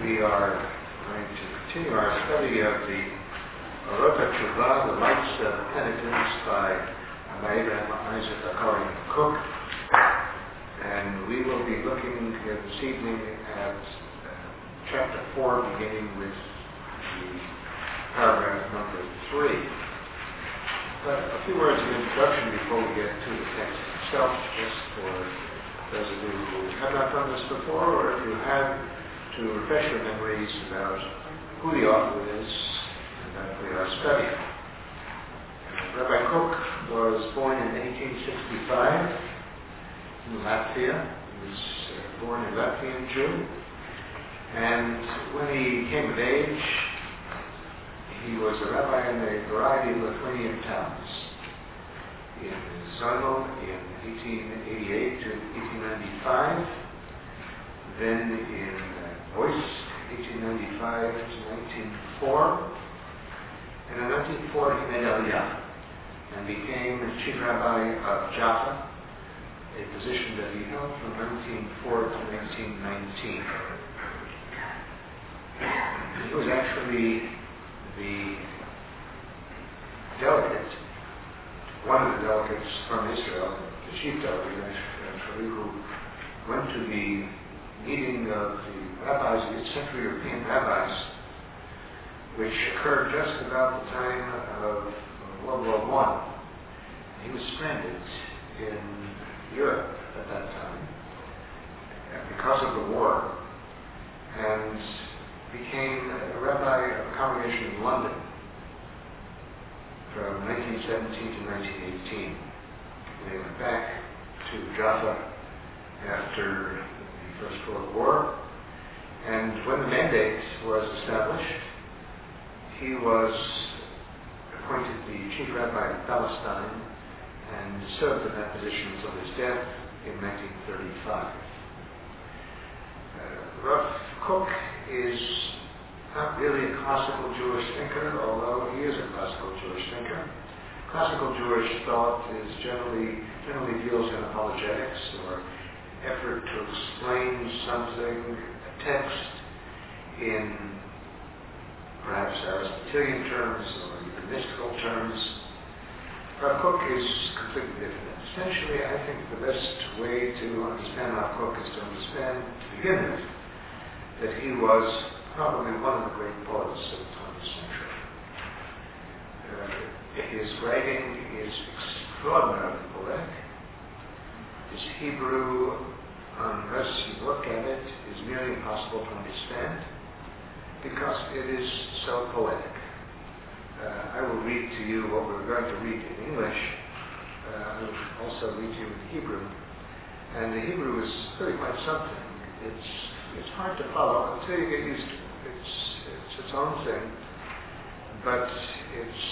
we are going to continue our study of the Orot HaTshuvah, the Lights of Penitence by Abraham Isaac Cohen Cook. And we will be looking this evening at chapter 4, beginning with the paragraph number 3. But a few words of introduction before we get to the text itself, just for those of you who have not done this before, or if you have, to refresh your memories about who the author is that we are studying. Rabbi Cook was born in 1865 in Latvia. He was born a Latvian Jew. And when he came of age, he was a rabbi in a variety of Lithuanian towns. In Zonal in 1888 to 1895, then in Voice 1895 to 1904, and in 1904 he made Aliyah and became the chief rabbi of Jaffa, a position that he held from 1904 to 1919. He was actually the delegate, one of the delegates from Israel, the chief delegate actually, who went to the meeting of the rabbis, the Central European rabbis, which occurred just about the time of World War I. He was stranded in Europe at that time because of the war, and became a rabbi of a congregation in London from 1917 to 1918. They went back to Jaffa after the First World War, and when the mandate was established, he was appointed the chief rabbi of Palestine and served in that position until his death in 1935. Rav Kook is not really a classical Jewish thinker, although he is a classical Jewish thinker. Classical Jewish thought is generally deals in apologetics or effort to explain something, a text, in perhaps Aristotelian terms or even mystical terms. Rav Kook is completely different. Essentially, I think the best way to understand Rav Kook is to understand, to begin with, that he was probably one of the great poets of the 20th century. His writing is extraordinarily poetic. His Hebrew, unless you look at it, is nearly impossible to understand because it is so poetic. I will read to you what we're going to read in English. I will also read to you in Hebrew. And the Hebrew is really quite something. It's hard to follow until you get used to it. It's its own thing, but it's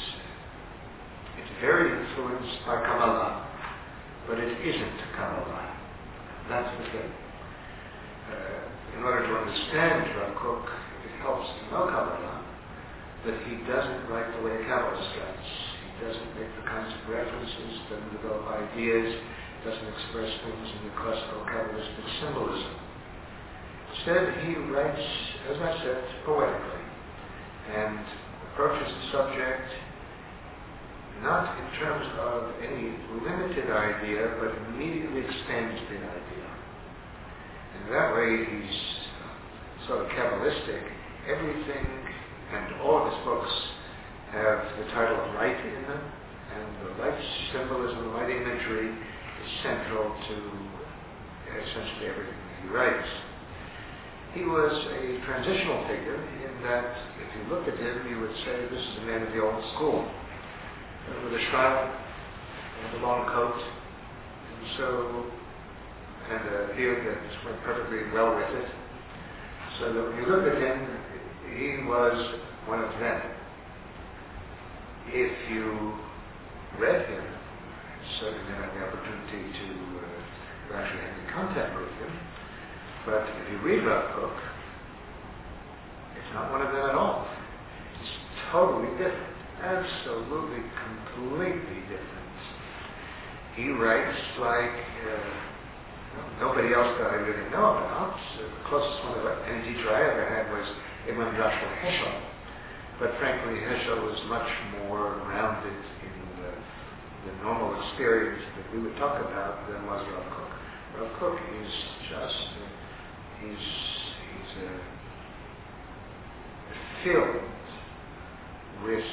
very influenced by Kabbalah, but it isn't Kabbalah. That's the thing. In order to understand Rav Kook, it helps to know Kabbalah, but he doesn't write the way a Kabbalist writes. He doesn't make the kinds of references, doesn't develop ideas, doesn't express things in the classical Kabbalistic symbolism. Instead, he writes, as I said, poetically, and approaches the subject not in terms of any limited idea, but immediately expands the idea. And that way, he's sort of Kabbalistic. Everything and all of his books have the title of light in them, and the light symbolism, the light imagery is central to essentially everything he writes. He was a transitional figure in that if you looked at him, you would say this is a man of the old school, with a shroud and a long coat, and a beard that went perfectly well with it. So that when you look at him, he was one of them. If you read him, certainly never had the opportunity to actually have any contact with him, but if you read Rav Kook, it's not one of them at all. It's totally different. Absolutely, completely different. He writes like nobody else that I really know about. The closest one of any teacher I ever had was Imam Joshua Heschel. But frankly, Heschel was much more grounded in the normal experience that we would talk about than was Rav Kook. Rav Kook is just, he's filled with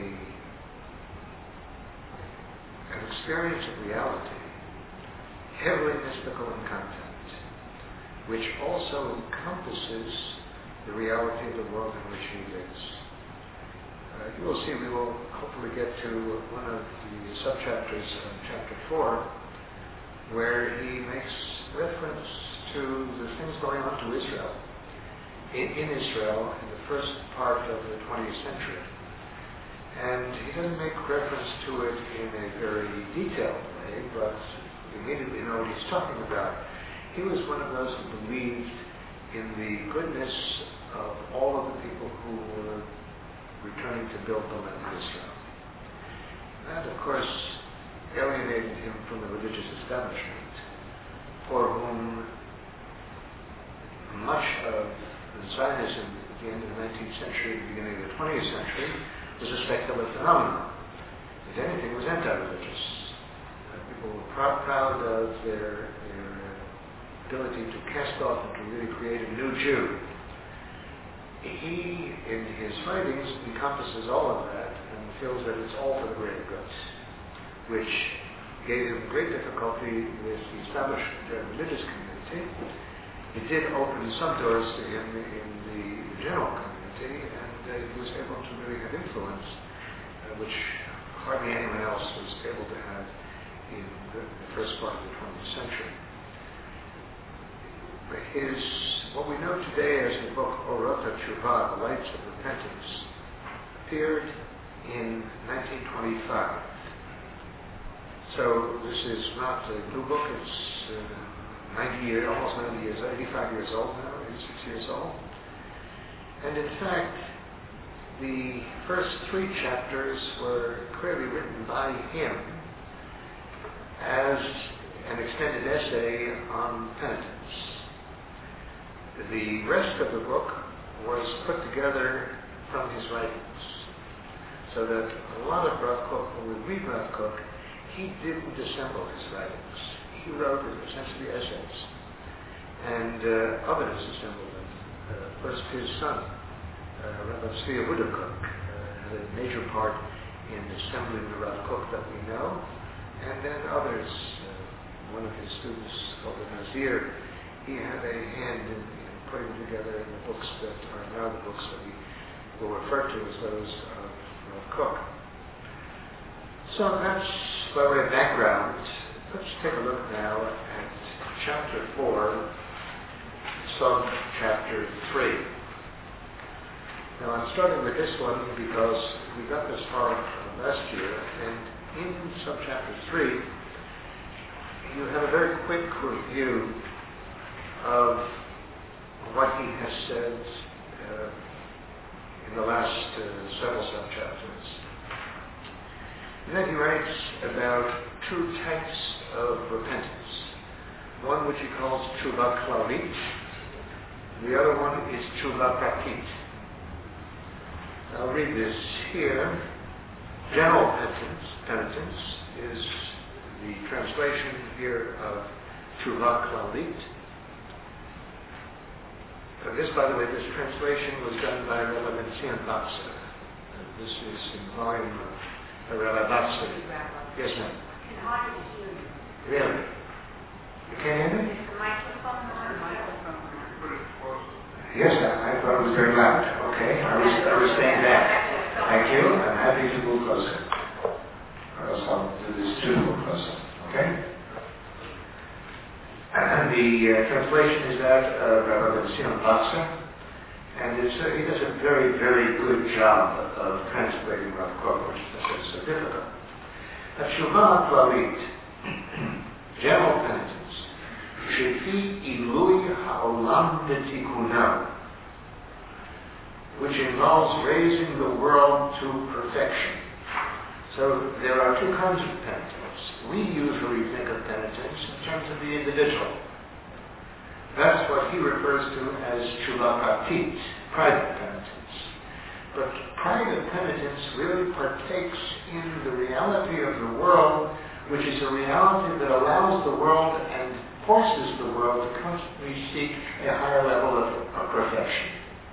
an experience of reality, heavily mystical in content, which also encompasses the reality of the world in which he lives. You will see, we will hopefully get to one of the subchapters of chapter 4, where he makes reference to the things going on to Israel, in Israel in the first part of the 20th century. And he doesn't make reference to it in a very detailed way, but you immediately know what he's talking about. He was one of those who believed in the goodness of all of the people who were returning to build the land of Israel. That, of course, alienated him from the religious establishment, for whom much of Zionism at the end of the 19th century, the beginning of the 20th century, was a secular phenomenon. If anything, it was anti-religious. People were proud of their ability to cast off and to really create a new Jew. He, in his writings, encompasses all of that and feels that it's all for the greater good, which gave him great difficulty with the established religious community. It did open some doors to him in the general community, and he was able to really have influence, which hardly anyone else was able to have in the first part of the 20th century. What we know today as the book Orot HaTeshuvah, The Lights of Repentance, appeared in 1925. So this is not a new book, it's almost 90 years, 85 years old now, 86 years old. And in fact, the first 3 chapters were clearly written by him as an extended essay on penitence. The rest of the book was put together from his writings, so that a lot of Rav Kook, when we read Rav Kook, he didn't assemble his writings. He wrote essentially essays, and others assembled them. First, his son, Rabbi Tzvi Yehuda Kook, had a major part in assembling the Rav Kook that we know, and then others. One of his students, called the Nazir, he had a hand in putting together the books that are now the books that we will refer to as those of Rav Kook. So that's by way of background. Let's take a look now at chapter 4, sub-chapter 3. Now I'm starting with this one because we got this far last year, and in sub-chapter 3, you have a very quick review of what he has said in the last several subchapters. And then he writes about 2 types of repentance. One which he calls Teshuvah Klalit, the other one is Teshuvah Pratit. I'll read this here. General penitence is the translation here of Teshuvah Klalit. This, by the way, this translation was done by Rabbi Ben-Zion Batzer. This is in volume of Rabbi Batzer. Yes, ma'am. Can hardly hear you. Really? You can't hear me? Is the microphone on? Yes, I thought it was very loud. Okay, I was staying back. Thank you. I'm happy to move closer. Or else I'll do this too, move closer. Okay? And the translation is that of Rabbi Ben-Zion Batzer, and he does a very, very good job of translating Rav Kook, which is so difficult. Teshuvah Klalit, general penitence, shefi ilui ha'olam b'tikunav, which involves raising the world to perfection. So there are 2 kinds of penitence. We usually think of penitence in terms of the individual. That's what he refers to as tshuva pratit, private penitence. But private penitence really partakes in the reality of the world, which is a reality that allows the world and forces the world to constantly seek a higher level of perfection.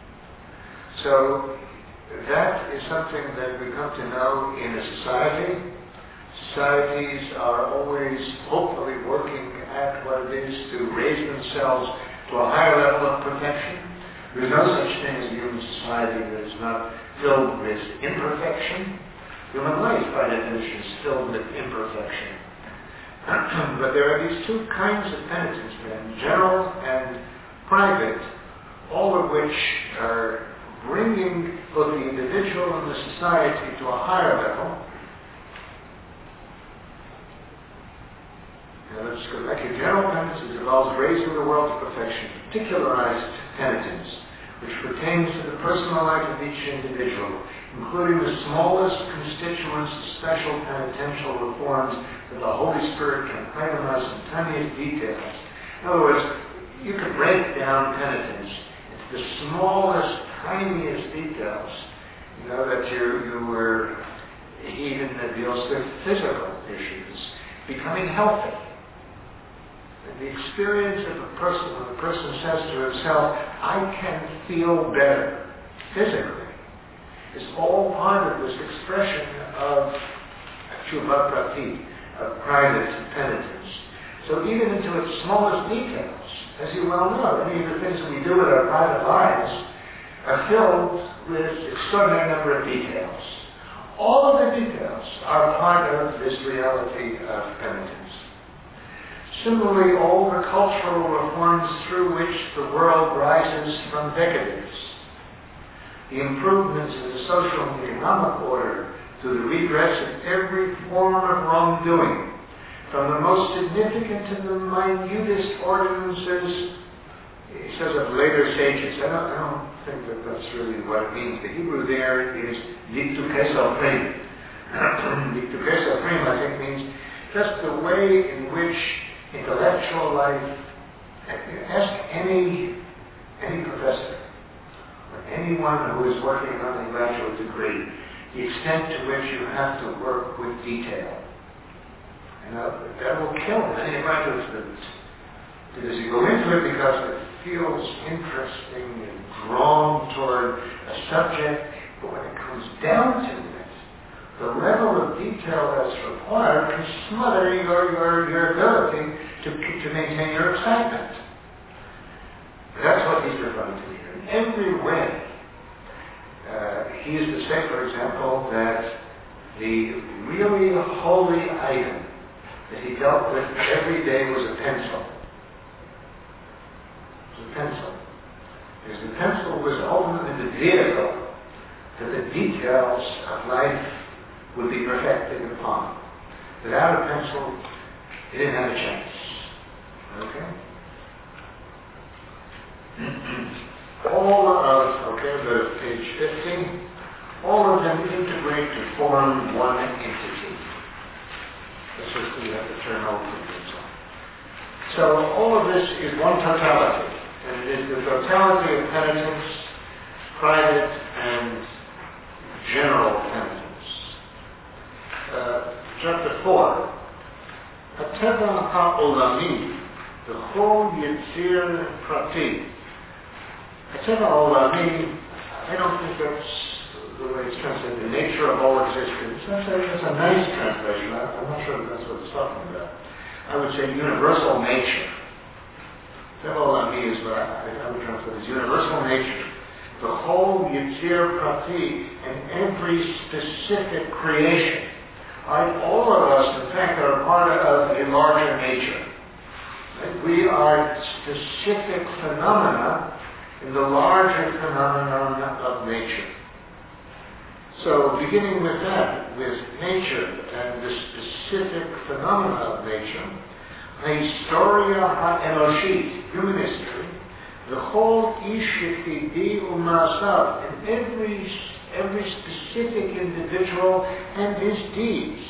So that is something that we come to know in a society. Societies are always hopefully working at what it is to raise themselves to a higher level of perfection. There's no such thing as a human society that is not filled with imperfection. Human life, by definition, is filled with imperfection. But there are these two kinds of penitence then, general and private, all of which are bringing both the individual and the society to a higher level. Now let's go back here. General penitence involves raising the world to perfection. Particularized penitence, which pertains to the personal life of each individual, including the smallest constituents of special penitential reforms that the Holy Spirit can itemize in tiniest details. In other words, you can break down penitence into the smallest, tiniest details. You know, that you were, even that deals with physical issues, becoming healthy. And the experience of a person, when the person says to himself, I can feel better physically, is all part of this expression of tshuva pratit, of private penitence. So even into its smallest details, as you well know, many of the things that we do in our private lives are filled with extraordinary number of details. All of the details are part of this reality of penitence. Similarly, all the cultural reforms through which the world rises from decadence, the improvements in the social and economic order through the redress of every form of wrongdoing, from the most significant to the minutest ordinances, he says, of later sages. I don't think that that's really what it means. The Hebrew there is liktukes alfreim. Liktukes alfreim, I think, means just the way in which intellectual life, ask any professor or anyone who is working on a graduate degree, the extent to which you have to work with detail. And that will kill many graduate students. Because you go into it because it feels interesting and drawn toward a subject, but when it comes down to it, the level of detail that's required can smother your ability to maintain your excitement. That's what he's referring to here. In every way, he is to say, for example, that the really holy item that he dealt with every day was a pencil. It was a pencil. Because the pencil was ultimately the vehicle that the details of life would be perfected upon. Without a pencil, he didn't have a chance. Okay? Go to page 15. All of them integrate to form one entity. That's what we have to turn over to. So all of this is one totality. And it is the totality of penitence, private and general penitence. Chapter 4. Hateva ha'olami, the whole Yitzir Prati. Hateva ha'olami, I don't think that's the way it's translated, the nature of all existence. That's a nice translation. I'm not sure that's what it's talking about. I would say universal nature. Hateva ha'olami is what I would translate as universal nature. The whole Yitzir Prati and every specific creation. All of us, in fact, are part of a larger nature. Right? We are specific phenomena in the larger phenomenon of nature. So, beginning with that, with nature and the specific phenomena of nature, Historia ha'enoshit, human history, the whole ishitidi u'masav, and every specific individual and his deeds,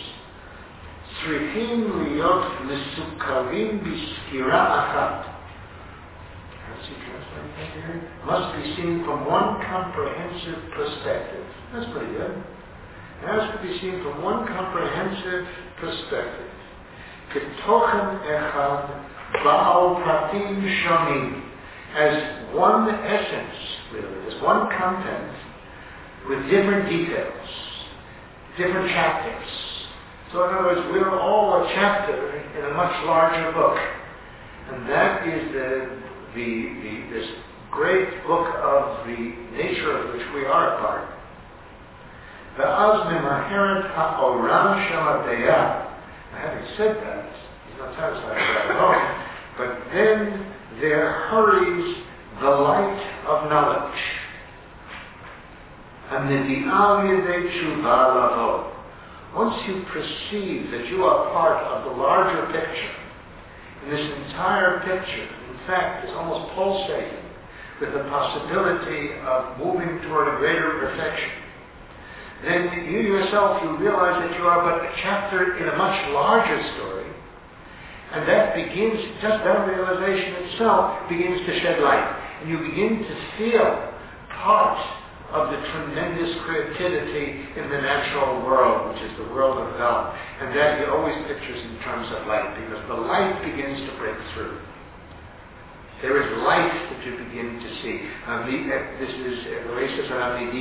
tzrichim liyot mesukarim b'skira achat, Let's see, translate that here. Must be seen from one comprehensive perspective. That's pretty good. It has to be seen from one comprehensive perspective. K'tochem echad ba'al pratim shonim. As one essence, really, as one content with different details, different chapters. So in other words, we're all a chapter in a much larger book. And that is this great book of the nature of which we are a part. Ve'az memaheret ha'oram shel hadayah. Having said that, he's not satisfied with that alone, but then there hurries the light of knowledge. And once you perceive that you are part of the larger picture, and this entire picture, in fact, is almost pulsating with the possibility of moving toward a greater perfection, then you yourself, you realize that you are but a chapter in a much larger story, and that begins, just that realization itself begins to shed light, and you begin to feel part of the tremendous creativity in the natural world, which is the world of God, and that he always pictures in terms of light, because the light begins to break through. There is light that you begin to see. This is the way he says,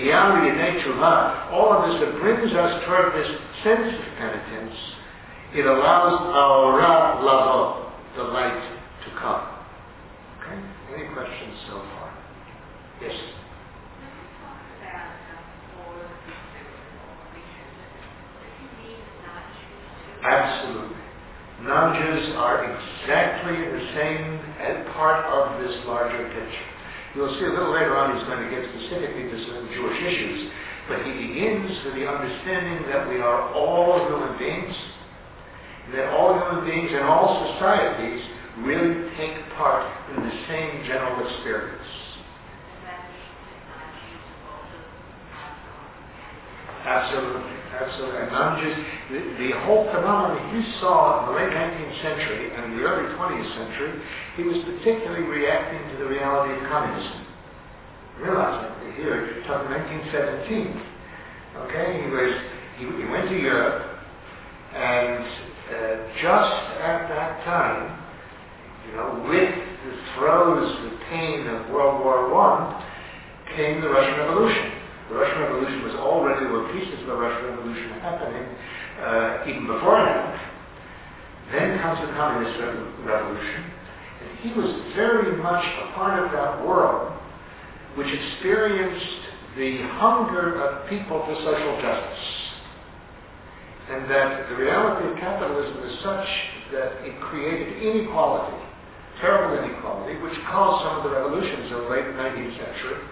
all of this that brings us toward this sense of penitence, it allows our lavo, the light, to come. Okay? Any questions so far? Yes? Absolutely. Nudges are exactly the same part of this larger picture. You'll see a little later on he's going to get specifically to some Jewish issues, but he begins with the understanding that we are all human beings, and that all human beings in all societies really take part in the same general experience. Absolutely. Absolutely. And not just the whole phenomenon he saw in the late 19th century and the early 20th century, he was particularly reacting to the reality of communism. Realize that here, talking 1917. Okay, he went to Europe, and just at that time, with the throes, the pain of World War I, came the Russian Revolution. The Russian Revolution was already, there were pieces of the Russian Revolution happening even beforehand. Then comes the Communist Revolution, and he was very much a part of that world which experienced the hunger of people for social justice. And that the reality of capitalism is such that it created inequality, terrible inequality, which caused some of the revolutions of the late 19th century.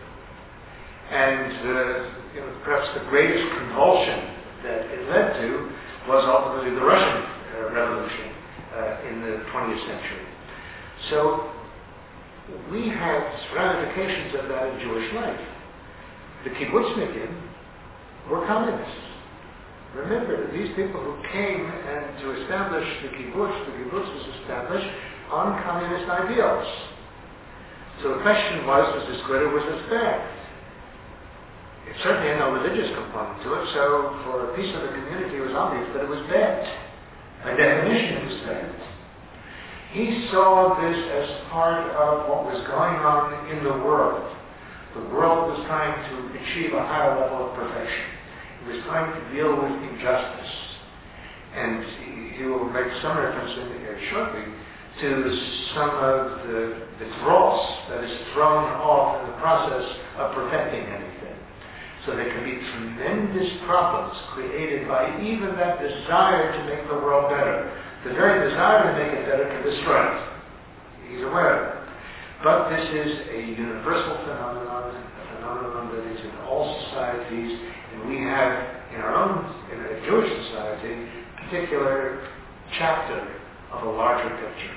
And perhaps the greatest convulsion that it led to was ultimately the Russian Revolution in the 20th century. So we have ramifications of that in Jewish life. The kibbutznikim were communists. Remember that these people who came and to establish the kibbutz was established on communist ideals. So the question was this good or was this bad? It certainly had no religious component to it, so for a piece of the community it was obvious that it was bad. By definition it was bad. He saw this as part of what was going on in the world. The world was trying to achieve a higher level of perfection. It was trying to deal with injustice. And he will make some reference in here shortly to some of the dross that is thrown off in the process of perfecting anything. So there can be tremendous problems created by even that desire to make the world better. The very desire to make it better can destroy it. He's aware of it. But this is a universal phenomenon, a phenomenon that is in all societies, and we have in a Jewish society, a particular chapter of a larger picture.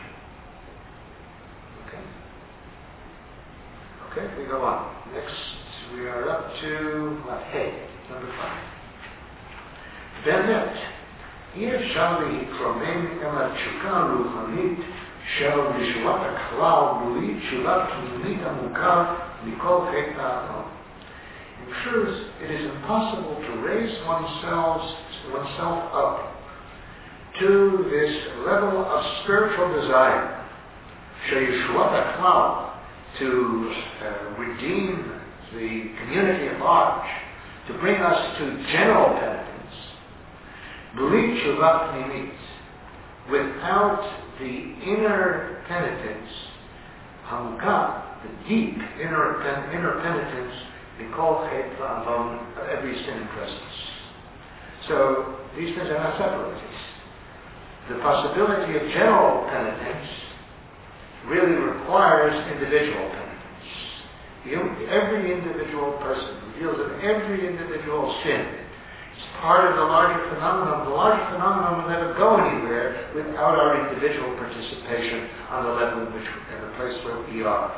Okay, we go on. Next, we are up to Hey, number 5. Bemet, אי אפשר להתרומם אל התשוקה הרוחנית של ישועת הכלל בלי תשובה פנימית עמוקה מכל חטא האדם. In truth, it is impossible to raise oneself up to this level of spiritual desire, Yeshuat HaKlal, to redeem the community at large, to bring us to general penitence, b'li tshuva pnimit, without the inner penitence, hamukah, the deep inner penitence, mikol chet v'avon, of every sin and presence. So these things are not separated. The possibility of general penitence really requires individual penitence. Every individual person who deals with every individual sin is part of the larger phenomenon. The larger phenomenon will never go anywhere without our individual participation on the level in the place where we are.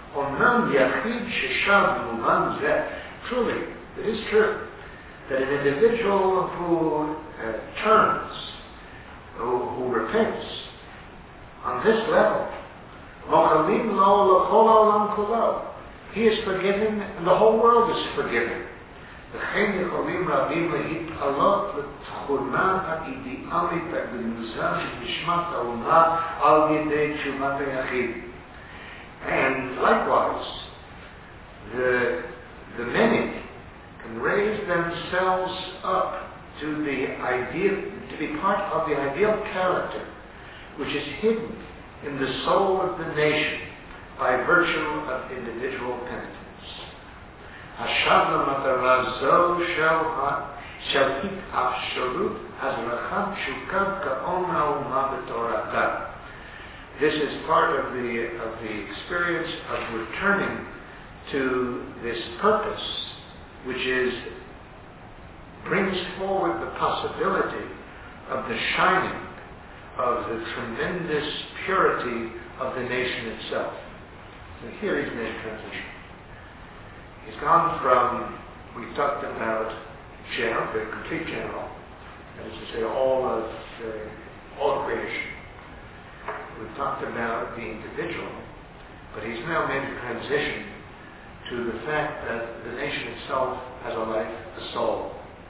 Truly, it is true that an individual who turns, who repents on this level, he is forgiven and the whole world is forgiven. And likewise, the many can raise themselves up to be part of the ideal character which is hidden in the soul of the nation by virtue of individual penitence. This is part of the experience of returning to this purpose, which brings forward the possibility of the shining of the tremendous purity of the nation itself. So here he's made a transition. He's gone from, we talked about general, the complete general, that is to say all creation. We've talked about the individual, but he's now made a transition to the fact that the nation itself has a life, a soul.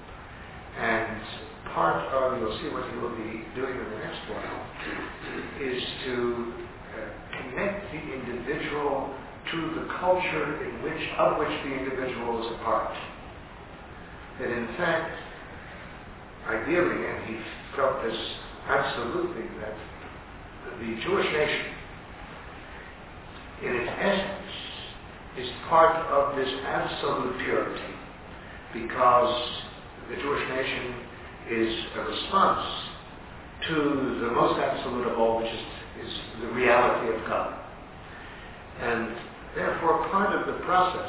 And part of, you'll see what he will be doing in the next while, is to connect the individual to the culture of which the individual is a part. That in fact, ideally, and he felt this absolutely, that the Jewish nation, in its essence, is part of this absolute purity, because the Jewish nation is a response to the most absolute of all, which is the reality of God. And therefore, part of the process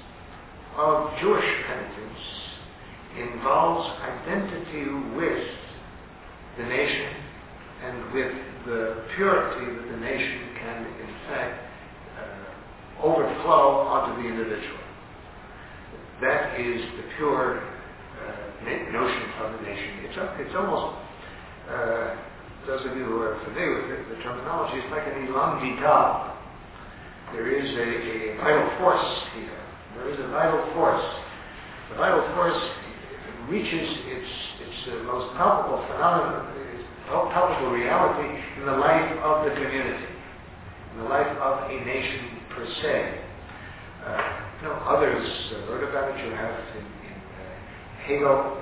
of Jewish penitence involves identity with the nation and with the purity that the nation can, in fact, overflow onto the individual. That is the pure notion of the nation. It's almost, those of you who are familiar with the terminology, it's like an elan vital. There is a vital force here. There is a vital force. The vital force reaches its most palpable phenomenon, its palpable reality in the life of the community, in the life of a nation per se. Others wrote about it. You have in Hegel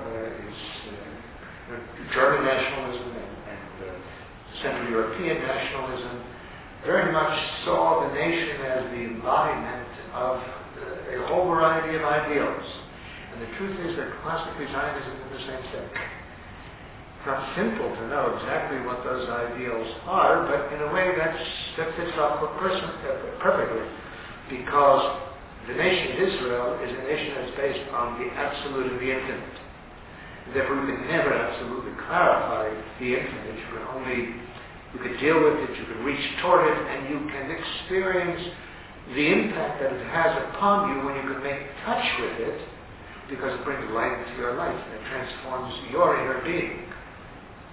German nationalism and Central European nationalism very much saw the nation as the embodiment of a whole variety of ideals. And the truth is that classically Zionism is the same thing. It's not simple to know exactly what those ideals are, but in a way that fits off perfectly, because the nation of Israel is a nation that's based on the absolute and the infinite. Therefore, we can never absolutely clarify the infinite. You could deal with it, you can reach toward it, and you can experience the impact that it has upon you when you can make touch with it, because it brings light into your life and it transforms your inner being.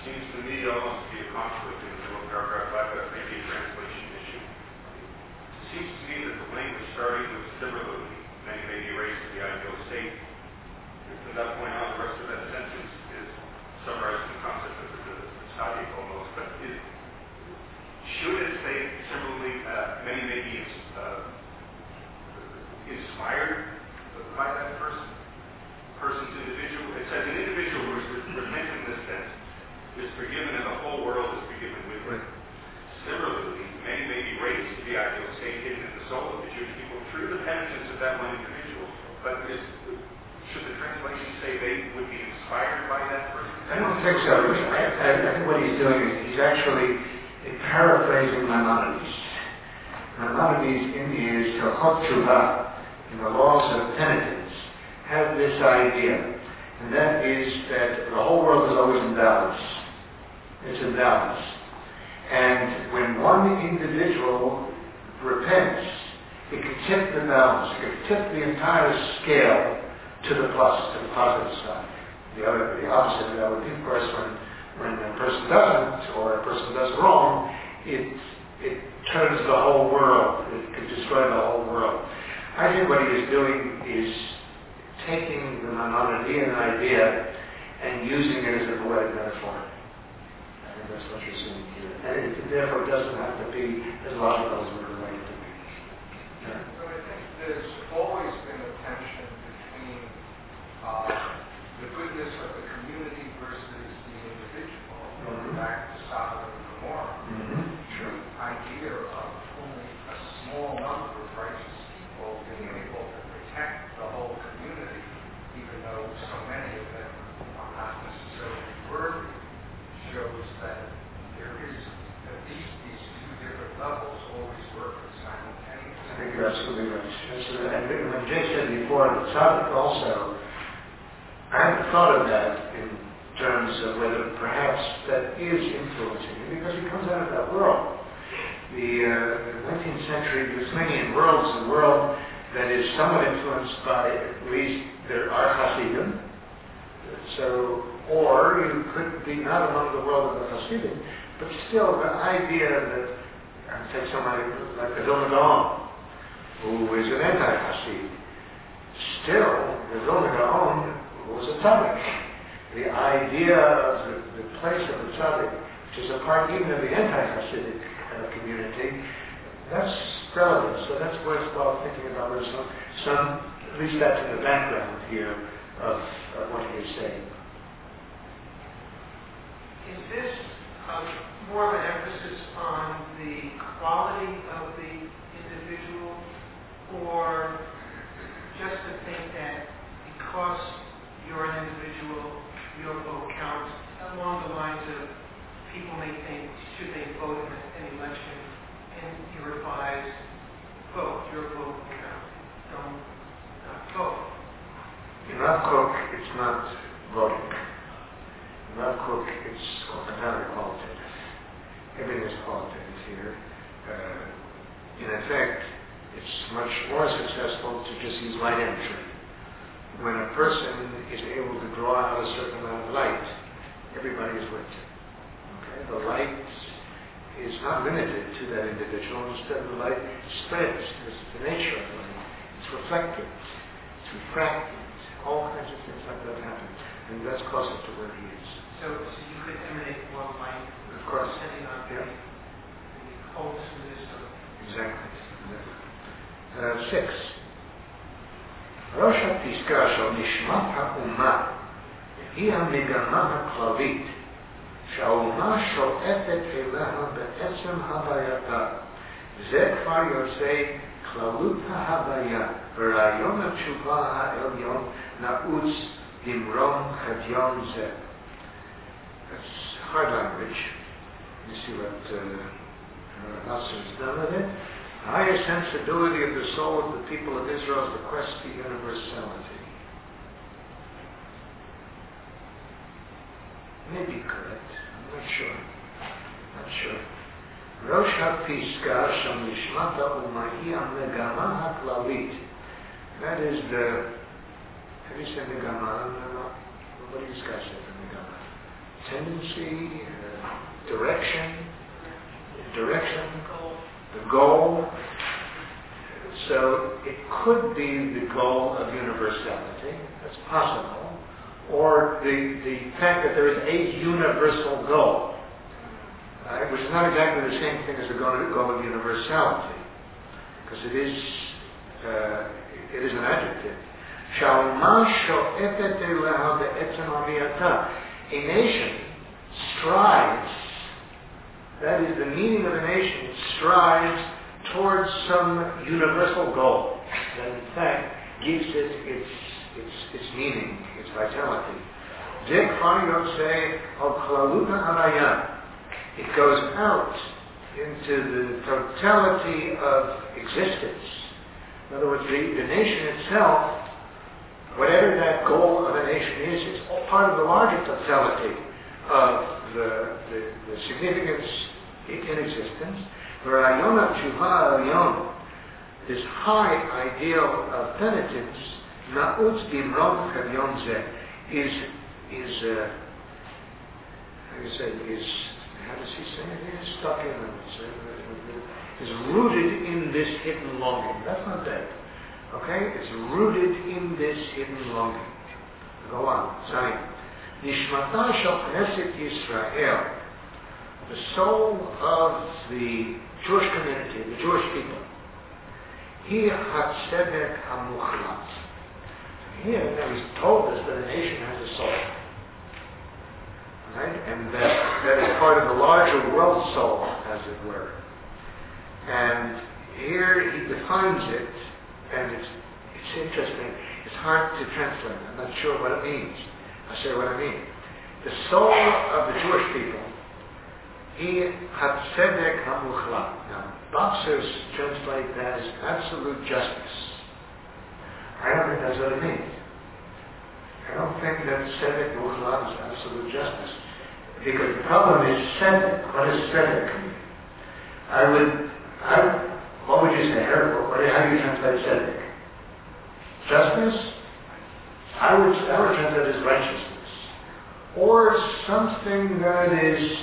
seems to me almost to be a conflict in the middle of paragraph 5, but maybe a translation issue. It seems to me that the language starting with similarly, many may be raised to the ideal state. From that point on, the rest of that sentence is summarizing the concept of the tzaddik almost, but should it say similarly, many may be inspired by that person's individual? It says an individual who is repentant in this sense is forgiven and the whole world is forgiven with him. Similarly, many may be raised to the ideal state hidden in the soul of the Jewish people through the penitence of that one individual. But should the translation say they would be inspired by that person? I don't think so. I think what he's doing is he's actually paraphrasing Maimonides. Maimonides in his Hilchot Tshuva, in the laws of penitence, have this idea, and that is that the whole world is always in balance. It's in balance. And when one individual repents, it can tip the balance, it can tip the entire scale to the plus, to the positive side. The opposite of that would be, of course, when a person doesn't, or a person does wrong, it turns the whole world. It could destroy the whole world. I think what he is doing is taking the Maimonidean idea and using it as a poetic metaphor. I think that's what you're seeing here. And it therefore doesn't have to be as logical as we would like it to be. Yeah. So I think there's always been a tension between the goodness of the community versus the individual. Going back to Sodom and Gomorrah. Sure. The idea of only a small number of righteous people being able to protect the whole community, even though so many of them are not necessarily worthy, shows that there is at least these two different levels always working simultaneously. I think you're absolutely right. And when Jay said before, the tzaddik also, I hadn't thought of that in terms of whether perhaps that is influencing him, because he comes out of that world. The 19th century Ukrainian world is a world that is somewhat influenced by, at least there are Hasidim. So, or you could be not among the world of the Hasidim, but still the idea that, take somebody like the Vilna Gaon, who is an anti-Hasid. Still, the Vilna Gaon was a tzaddik. The idea of the place of the tzaddik, which is a part even of the anti-Hasidic community, that's relevant. So that's worthwhile thinking about. There's some, at least that's in the background here of what he is saying. Is this more of an emphasis on the quality of the individual, or just to think that because you're an individual, your vote counts, along the lines of people may think, should they vote in an election, and you advise, vote, your vote will count, don't not vote. In Rav Kook, it's not voting. In Rav Kook, it's entirely qualitative. Everything is qualitative here. In effect, it's much more successful to just use light entry. When a person is able to draw out a certain amount of light, everybody is with him. Okay? The light is not limited to that individual. Instead, the light spreads. It's the nature of light. It's reflected. It's refracted. All kinds of things like that happen. And that's closer to where he is. So you could emanate more light, of course, depending on the wholesomeness of. Exactly. 6. ראש הפסקה של נשמת האומה היא המגמה הכללית שהאומה שואפת אליה בעצם הווייתה. זה כבר יוצא כללות ההוויה, ורעיון התשובה העליון נעוץ למרום חדיון זה. That's hard language. You see what Nasser has done with it. The higher sensibility of the soul of the people of Israel is the quest for universality. Maybe correct. I'm not sure. ראש הפסקה של נשמת האומה היא המגמה הכללית. That is the, have you said מגמה? What do you discuss it, the מגמה? tendency, direction, the goal. So it could be the goal of universality, that's possible, or the fact that there is a universal goal, which is not exactly the same thing as the goal of universality, because it is an adjective. A nation strives, that is the meaning of a nation, strives towards some universal goal that in fact gives it its meaning, its vitality. It goes out into the totality of existence. In other words, the nation itself, whatever that goal of a nation is, it's all part of the larger totality of the significance in existence. This high ideal of penitence, how does he say it? Is stuck in it. Is rooted in this hidden longing. That's not dead. Okay? It's rooted in this hidden longing. Go on. Zayin. Nishmata shel Knesset Yisrael, the soul of the Jewish community, the Jewish people. He hatzedek hamuchlat. Here, he's told us that a nation has a soul. Right? And that is part of the larger world soul, as it were. And here he defines it, and it's interesting. It's hard to translate. I'm not sure what it means. I'll say what I mean. The soul of the Jewish people, he hatzedek hamuchlat. Now, boxers translate that as absolute justice. I don't think that's what it means. I don't think that tzedek muchlat is absolute justice. Because the problem is tzedek. What does tzedek mean? What would you say? How do you translate tzedek? Justice? I would translate it as righteousness. Or something that is,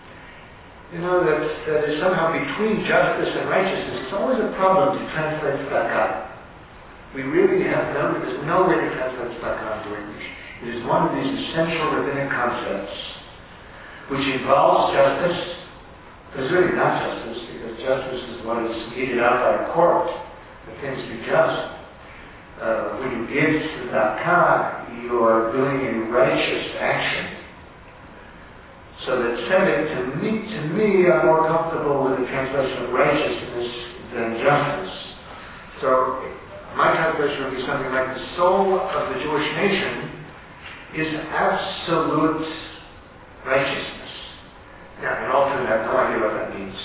that is somehow between justice and righteousness. It's always a problem to translate tzedakah. We really there's no way to translate tzedakah into English. It is one of these essential rabbinic concepts which involves justice. There's really not justice, because justice is what is meted out by a court, that things be just. When you give tzedakah, you are doing a righteous action. So that tzedek, to me, I'm more comfortable with the translation of righteousness than justice. So my translation would be something like the soul of the Jewish nation is absolute righteousness. Now, in all truth, I have no idea what that means.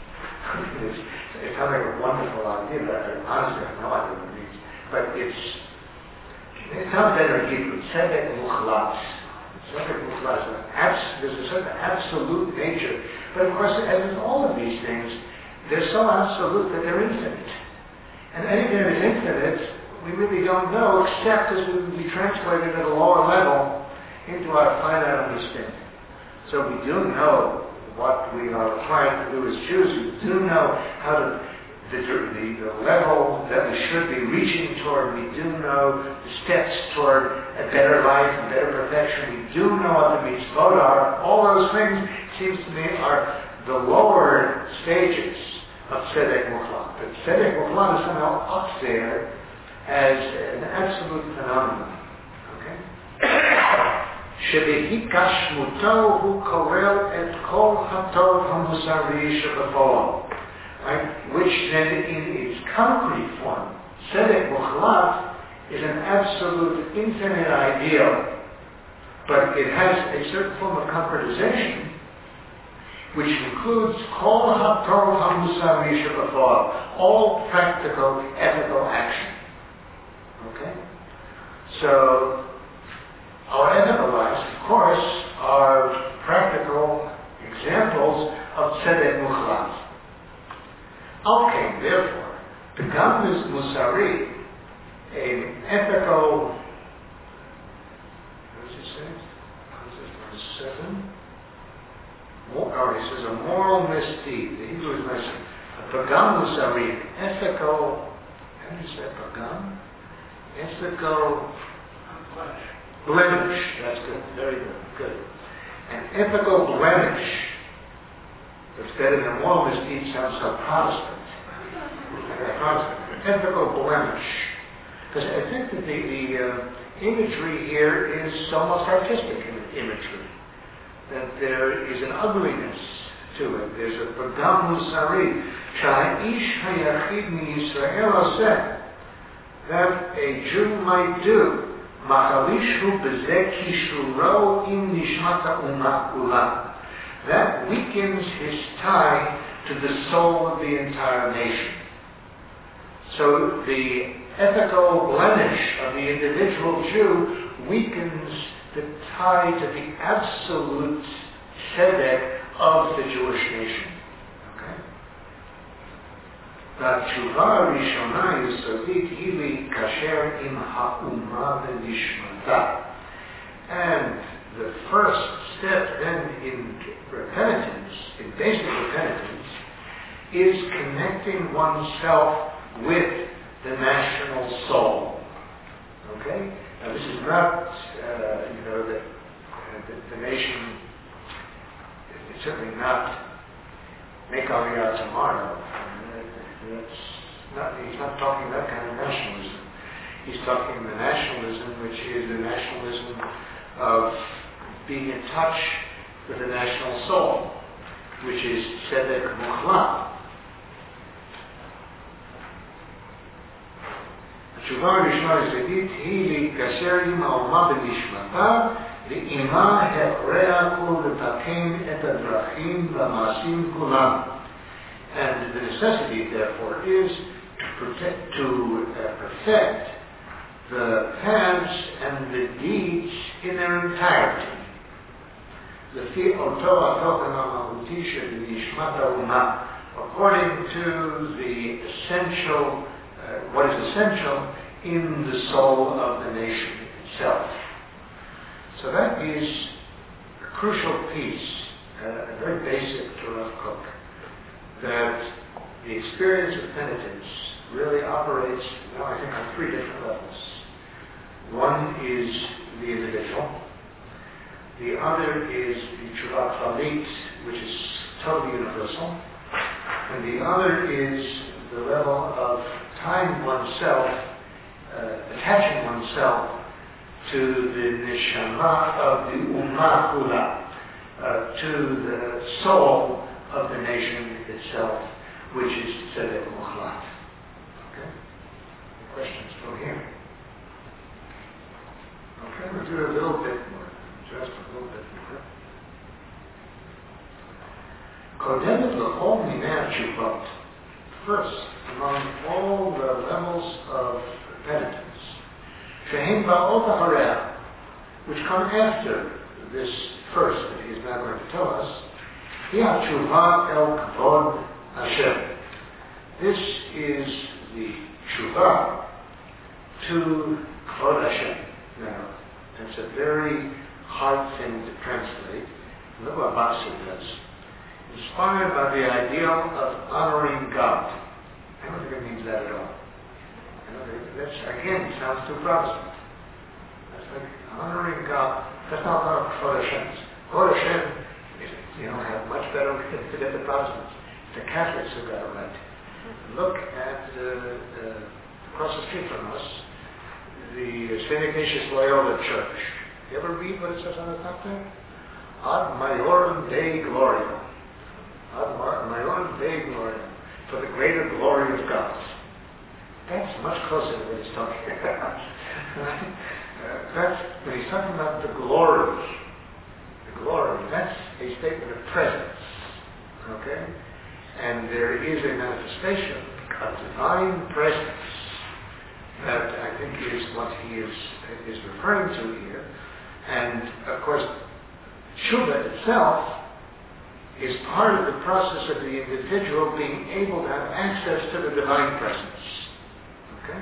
It sounds like a wonderful idea, but honestly, I have no idea what it means. But it sounds better in Hebrew. Tzedek muchlat. Tzedek muchlat. There's a certain absolute nature. But of course, as with all of these things, they're so absolute that they're infinite. And anything that is infinite, we really don't know, except as we will be translated at a lower level into our finite understanding. So we do know what we are trying to do as Jews. We do know how to, the level that we should be reaching toward. We do know the steps toward a better life and better perfection. We do know what the mitzvot are. All those things, seems to me, are the lower stages of tzedek muchlat. But tzedek muchlat is somehow up there as an absolute phenomenon. Okay? שבהיקשמותו הוא כולל את כל הטוב המוסרי שבפועל. Which then in its concrete form, tzedek muchlat is an absolute infinite ideal, but it has a certain form of concretization which includes kol hatov hamusari shebafal, all practical, ethical action. Okay? So, our ethical lives, of course, are practical examples of tzedek muchlat. Okay, therefore, the Gam Musari, an ethical, what does it say? 7. He says a moral misdeed. The Hebrew is nice. A pagam musari, ethical, how do you say pagam? Ethical blemish. That's good. Very good. Good. An ethical blemish. That's better than moral misdeed. Sounds so Protestant. Protestant. Ethical blemish. Because I think that the imagery here is almost artistic imagery. That there is an ugliness to it. There's a pagam musari. Sha'ish hayachid miYisrael oseh. That a Jew might do. Machalishu bezeh kishuro im nishmata ummah kula. That weakens his tie to the soul of the entire nation. So the ethical blemish of the individual Jew weakens the tie to the absolute tzedek of the Jewish nation. Okay? Tshuva rishona yesodit hili kasher im ha'umah v'nishmata. And the first step then in repentance, in basic repentance, is connecting oneself with the national soul. Okay? Now this is not, the nation, it's certainly not make Aliyah tomorrow. He's not talking that kind of nationalism. He's talking the nationalism which is the nationalism of being in touch with the national soul, which is tzedek muchlat. התשובה הראשונה היסודית היא להתקשר עם האומה בנשמתה ועימה הכרח הוא לתקן את הדרכים והמעשים כולם. And the necessity, therefore, is to perfect the paths and the deeds in their entirety. לפי אותו התוכן המהותי שבנשמת האומה, according to the essential what is essential in the soul of the nation itself. So that is a crucial piece, a very basic to Rav Kook, that the experience of penitence really operates, I think, on 3 different levels. One is the individual. The other is the Tshuva Klalit, which is totally universal. And the other is the level of tying oneself, attaching oneself to the neshama of the ummah kula, to the soul of the nation itself, which is tzedek muchlat. Okay? Any questions from here? Okay, we'll do a little bit more, just a little bit more. קודמת לכל מיני התשובות. First, among all the levels of penitence, shehem ba'ot ha'hareh, which come after this first that he is now going to tell us, hi ha'tshuva el kavod Hashem. This is the tshuva to kavod Hashem. Now, that's a very hard thing to translate. Look what Basir does. Inspired by the ideal of honoring God. I don't think it means that at all. That's, again, sounds too Protestant. That's like honoring God. That's not what Kvod Hashem is. Kvod Hashem is, have much better reason to get the Protestants. The Catholics who got it right. Look at across the street from us, the St. Ignatius Loyola Church. You ever read what it says on the top there? Ad Maiorem Dei Gloria. Ad Maiorem Dei Gloria. For the greater glory of God. That's much closer to what he's talking about. That's when he's talking about the glory. The glory. That's a statement of presence. Okay? And there is a manifestation of divine presence that I think is what he is referring to here. And of course, Tshuva itself is part of the process of the individual being able to have access to the divine presence. Okay?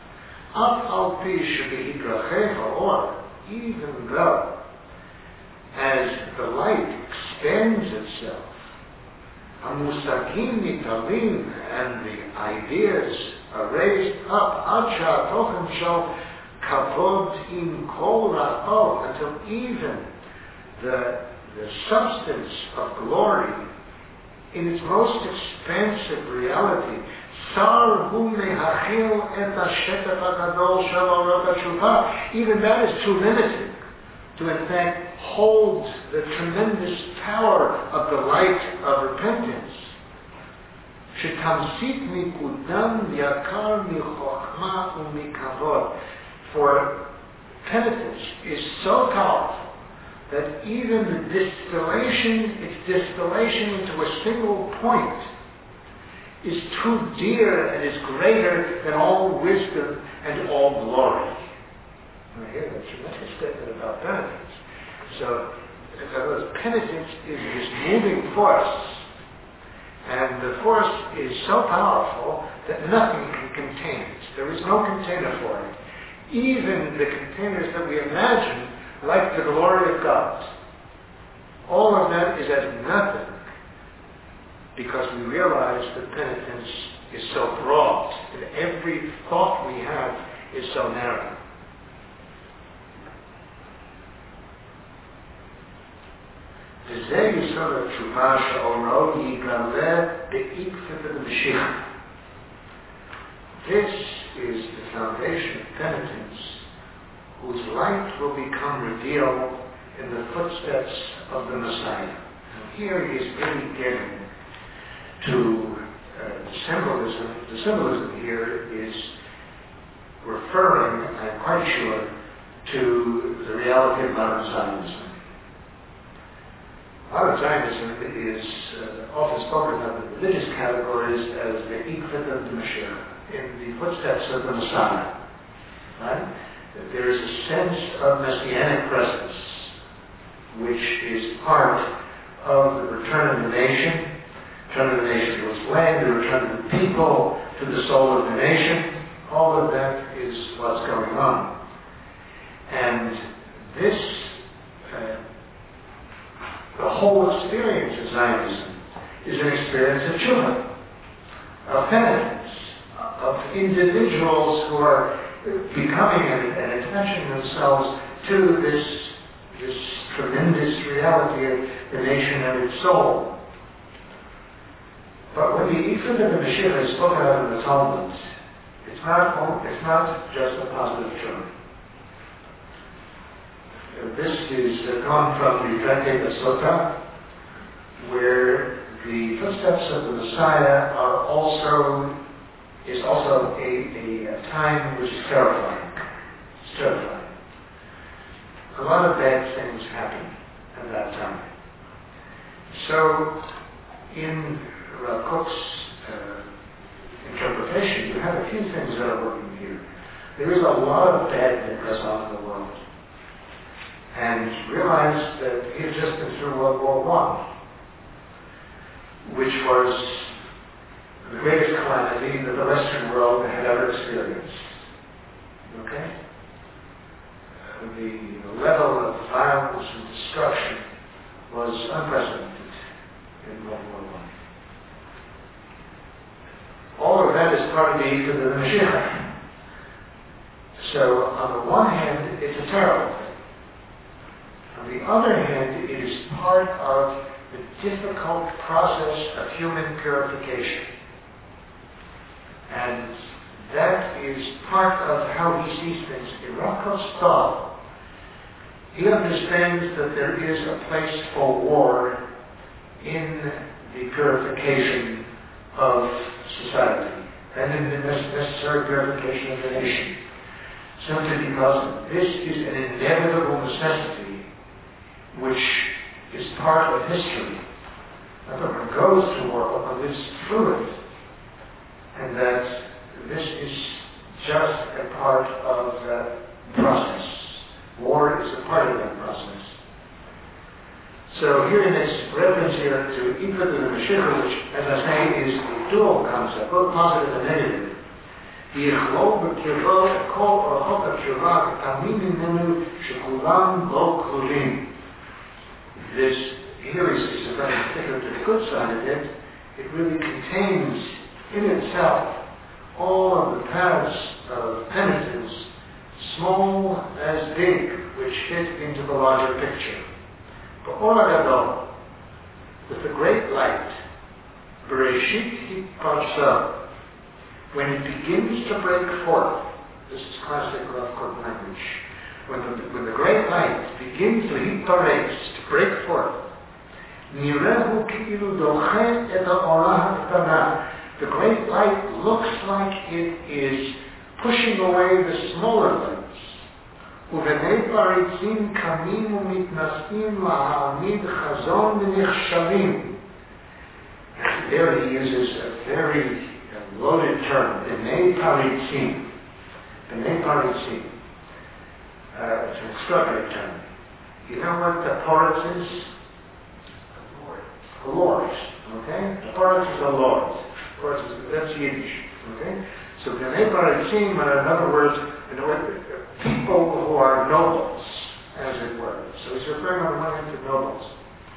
Af al pi shebehidrachecha, or even though as the light expands itself, Hamusagim nitalim, and the ideas are raised up, Ad she'atochen shel kavod im kol ra'o, until even the substance of glory in its most expansive reality, Sar hu mehachil et hashetef hagadol shel orot hashuvah, even that is too limited to in fact hold the tremendous power of the light of repentance. Shetamsit mikudam yakar michochma umikavod, for penitence is so powerful that even its distillation into a single point is too dear and is greater than all wisdom and all glory. I hear that tremendous statement about penitence. So, in other words, penitence is this moving force, and the force is so powerful that nothing can contain it. There is no container for it. Even the containers that we imagine, like the glory of God, all of that is as nothing, because we realize that penitence is so broad, that every thought we have is so narrow. וזה יסוד התשובה שאורו יגלה בעקבות המשיח. This is the foundation of penitence, whose light will become revealed in the footsteps of the Messiah. And here he is really getting to symbolism. The symbolism here is referring, I'm quite sure, to the reality of modern Zionism. Modern Zionism is often spoken of in religious categories as the Ikvet of the Mashiach, in the footsteps of the Messiah. Right? There is a sense of messianic presence, which is part of the return of the nation to its land, the return of the people to the soul of the nation. All of that is what's going on. And this the whole experience of Zionism is an experience of tshuva, of penitence, of individuals who are becoming and attaching themselves to this tremendous reality of the nation and its soul. But when the Ikvet of the Mashiach is spoken of in the Talmud, it's not just a positive term. This is gone from the Tractate of Sota, where the footsteps of the Messiah is also a time which is terrifying. It's terrifying. A lot of bad things happen at that time. So, in Rav Kook's interpretation, you have a few things that are working here. There is a lot of bad that goes on in the world. And realize that he had just been through World War I, which was the greatest calamity that the Western world had ever experienced. Okay? The level of violence and destruction was unprecedented in World War I. All of that is part of the Ikvet of the Mashiach. So, on the one hand, it's a terrible thing. On the other hand, it is part of the difficult process of human purification. And that is part of how he sees things. In Rav Kook's thought, he understands that there is a place for war in the purification of society and in the necessary purification of the nation. Simply because this is an inevitable necessity which is part of history. Everyone goes to war, but lives through it. And that this is just a part of that process. War is a part of that process. So here he makes reference here to Ikvet of the Mashiach, which, as I say, is a dual concept, both positive and negative. ויכלול בקרבו את כל אורחות התשובה ותמיד ממנו שכולם לא כלולים. this, here is a very particular to the good side of it, it really contains in itself all of the paths of penitence, small as big, which fit into the larger picture. But Or Gadol, with the great light, Bereshit Hitparsa, when it begins to break forth, this is classic Rav Kook language, when the great light begins to hitpares, to break forth, Nirehu Ki'ilu Doche Et HaOra HaKtana, the great light looks like it is pushing away the smaller things. Uvenei Paritzim Kamim Umitnasim La'amid Chazon V'Nichshavim. And there he uses a very loaded term, B'nei Paritzim. B'nei Paritzim. It's an extraordinary term. You know what the poritz is? A lord. Okay? The poritz is a lord. That's Yiddish. Okay? So B'nei Paritzim are, in other words, people who are nobles, as it were. So he's referring on the one hand to nobles.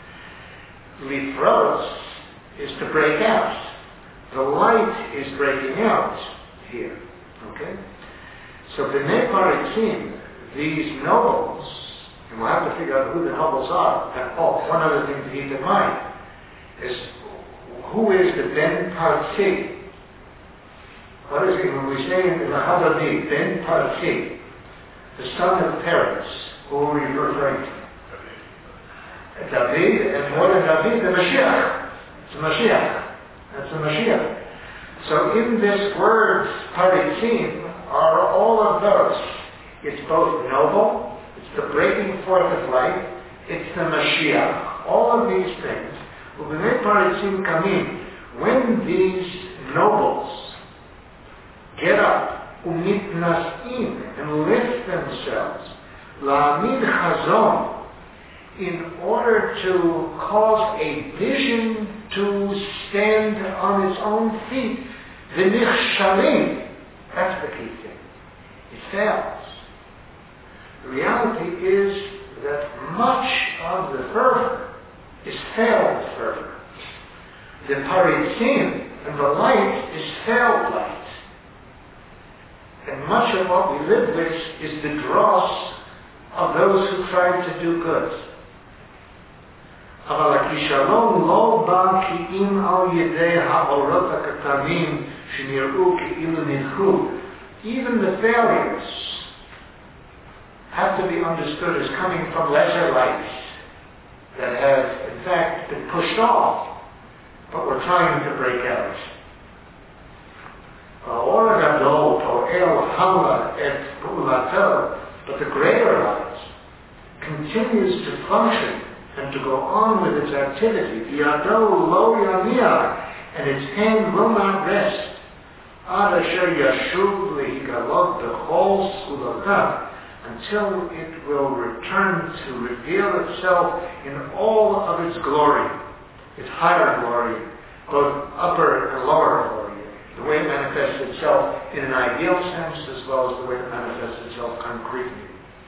Lifros is to break out. The light is breaking out here. Okay? So B'nei Paritzim, these nobles, and we'll have to figure out who the nobles are. And one other thing to keep in mind is who is the Ben Parsi? What is it when we say in the Chabadi, Ben Parsi, the son of Peretz? Who are we referring to? David, and more than David, the Mashiach. It's a Mashiach. That's a Mashiach. So in this word, Paritzim, are all of those. It's both noble, it's the breaking forth of light, it's the Mashiach. All of these things, when these nobles get up, umitnasim, and lift themselves, la'amid chazon, in order to cause a vision to stand on its own feet, v'nichshalim, that's the key thing. It fails. The reality is that much of the fervor is failed fervor. The paritzim and the light is failed light. And much of what we live with is the dross of those who try to do good. אבל הכישלון לא בא כי אם על ידי האורות הקטנים שנראו כאילו נדחו. Even the failures have to be understood as coming from lesser lights that have, in fact, been pushed off, but we're trying to break out. But the greater light continues to function and to go on with its activity. And its hand will not rest until it will return to reveal itself in all of its glory, its higher glory, both upper and lower glory, the way it manifests itself in an ideal sense as well as the way it manifests itself concretely.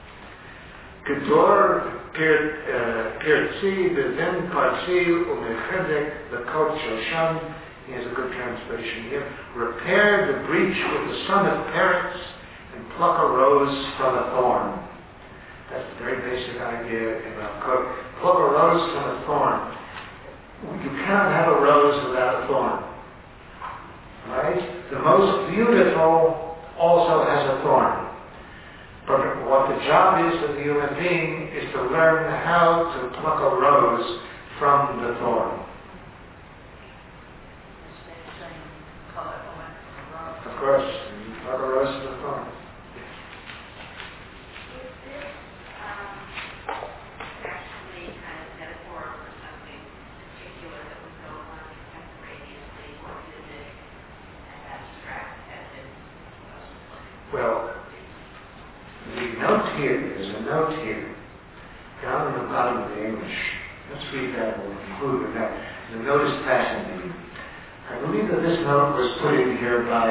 Gedor Pirtzi B'Ven Parsi Umechedek L'Kot Shoshan. He has a good translation here. Repair the breach with the son of Peretz and pluck a rose from a thorn. That's the very basic idea in Rav Kook. Pluck a rose from a thorn. You cannot have a rose without a thorn. Right? The most beautiful also has a thorn. But what the job is of the human being is to learn how to pluck a rose from the thorn. Of course, pluck a rose from the thorn. Is this actually kind of metaphor for something particular that would go on contemporaneously, or is it as abstract as it was? Well, the note here, there's a note here, down in the bottom of the English. Let's read that, we'll conclude with that. The note is fascinating. I believe that this note was put in here by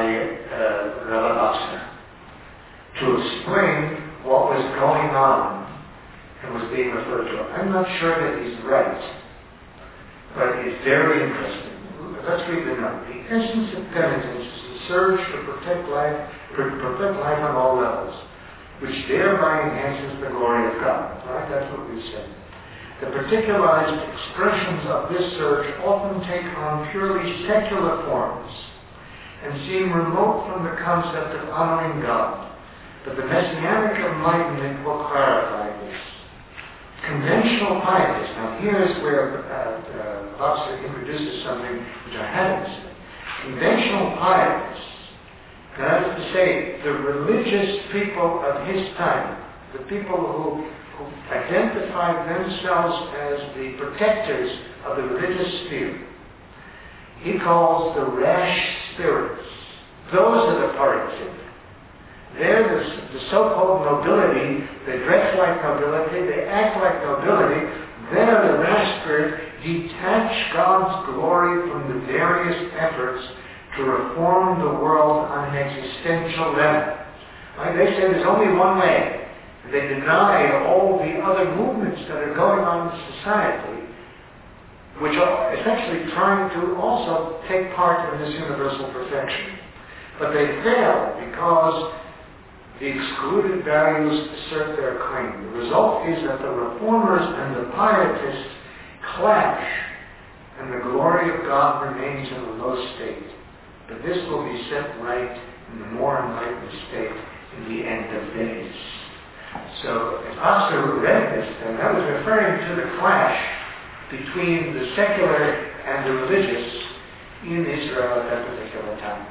Rabbi Oxner to explain what was going on and was being referred to. I'm not sure that he's right, but it's very interesting. Let's read the note. The essence of penitence is the surge to protect life on all levels, which thereby enhances the glory of God. Right? That's what we said. The particularized expressions of this surge often take on purely secular forms and seem remote from the concept of honoring God. But the Messianic Enlightenment will clarify this. Conventional pietists, now here's where Lobster introduces something which I haven't said. Conventional pietists, that is to say, the religious people of his time, the people who identified themselves as the protectors of the religious sphere, he calls the rash spirits. Those are the partisans. They're the so-called nobility. They dress like nobility. They act like nobility. They're the rash spirit. Detach God's glory from the various efforts to reform the world on an existential level. Right? They say there's only one way. They deny all the other movements that are going on in society, which are essentially trying to also take part in this universal perfection. But they fail because the excluded values assert their claim. The result is that the reformers and the pietists clash, and the glory of God remains in a low state. But this will be set right in the more enlightened state in the end of days. So, if Oster read this, then that was referring to the clash between the secular and the religious in Israel at that particular time.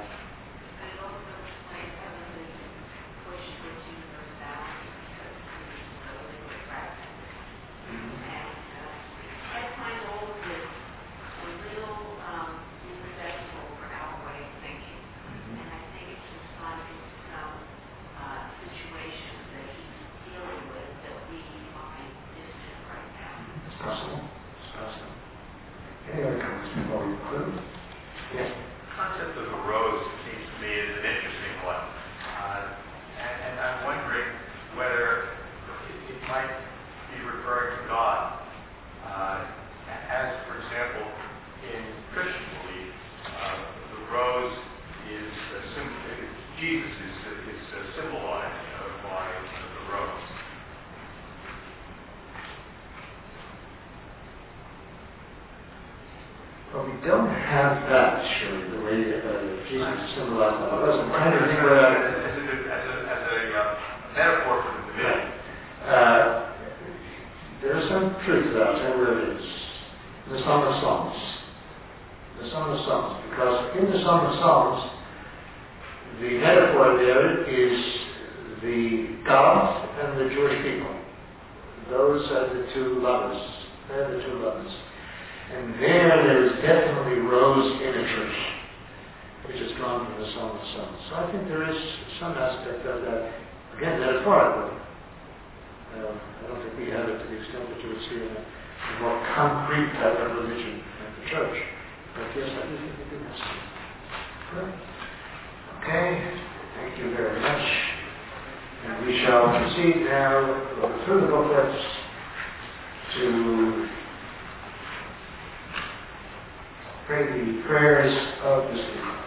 Well, we don't have that, surely, the way Jesus symbolized the rose. I'm trying to think what as a metaphor for the divinity. There is some truth to that. I'll tell you where it is. In the Song of Songs. The Song of Songs. Because in the Song of Songs, the metaphor there is the gods and the Jewish people. Those are the two lovers. They're the two lovers. And there is definitely rose imagery, which is drawn from the Song of Songs. So I think there is some aspect of that, again, metaphorically. I don't think we have it to the extent that you would see in a more concrete type of religion like the church. But yes, I do think we do have some. Good. Okay, thank you very much. And we shall proceed now through the booklets to pray the prayers of the sleeper.